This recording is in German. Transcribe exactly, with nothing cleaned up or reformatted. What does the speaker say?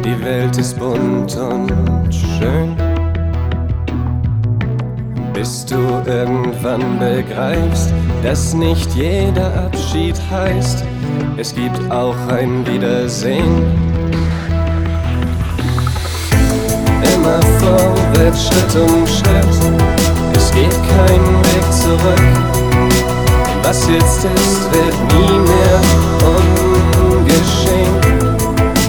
Die Welt ist bunt und schön, bis du irgendwann begreifst, dass nicht jeder Abschied heißt, es gibt auch ein Wiedersehen. Immer vorwärts, Schritt um Schritt, es geht kein Weg zurück. Was jetzt ist, wird nie